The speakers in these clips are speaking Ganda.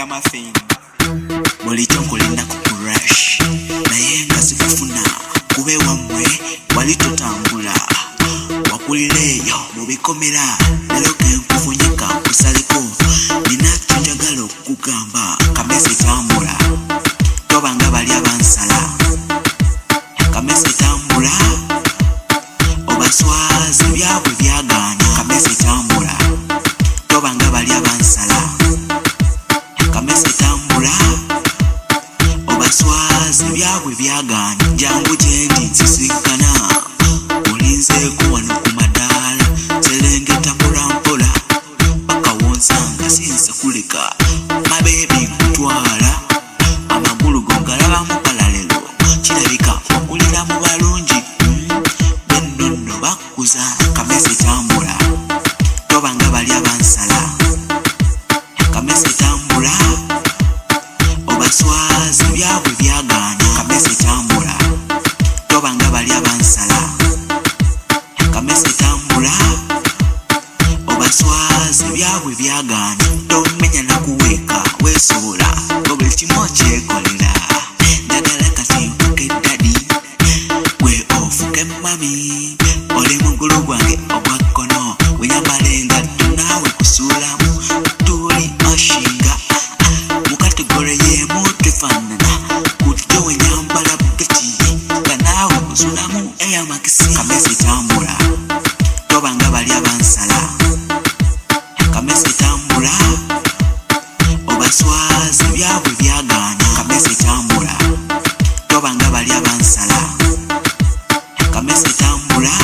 Ragamuffin bulijjo kulinda ku rush naye nga sikufuna kube wamwe wali tutambula wakulireeyo mu bikomera lero kenkufunyika nkusaleko nina kyenjagala okukugamba Kamese tambula tobanga bali abansala Kamese tambula obaswazi byabwe byagaana Kamese tambula tobanga bali abansala Kamese tambula obaswazi byabwe byagaana jangu gyendi nsisinkana olinzeeko wano ku madaala serengeta mpolampola paka wonsanga sinza kuleka mabeebi nkutwala amagulu go ngalabamu kalalelo kirabika okulira mu balungi bennono bakkuza Kamese tambula tobanga bali abansala Kamese tambula obaswazi byabwe byagaana Kamese tambula tobanga bali abansala Kamese tambula obaswazi byabwe byagaana tomenya nakuweeka weesobola nga buli kimu okyekolera njagala kati nfuke dadi gwe ofuke mami oli mugulu gwange ogwa kkono wenyambala engatto naawe kusuulamu tuli oshinga mu kategore y'emu tefaanana kutyo wenyambala buketi nga naawe kusuulamu eyamakisi Kamese tambula tobanga bali abansala Kamese tambula obaswazi byabwe byagaana Kamese tambula tobanga bali abansala Kamese tambula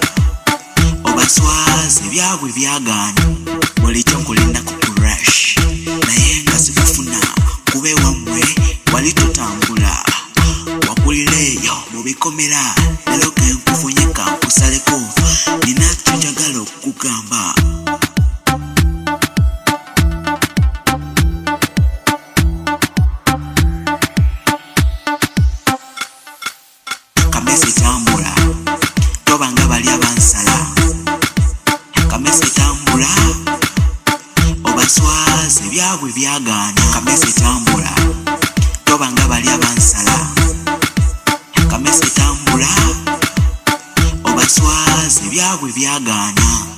obaswazi byabwe byagaana bulijjo kulinda ku rush naye nga sikufuna kube wamwe wali tutambula wakulireeyo mu bikomera lero kenkufunyika nkusaleko nina kyenjagala okukugamba Kamese tambula tobanga bali abansala Kamese tambula obaswazi byabwe byagaana Kamese tambula tobanga bali abansala Kamese tambula obaswazi byabwe byagaana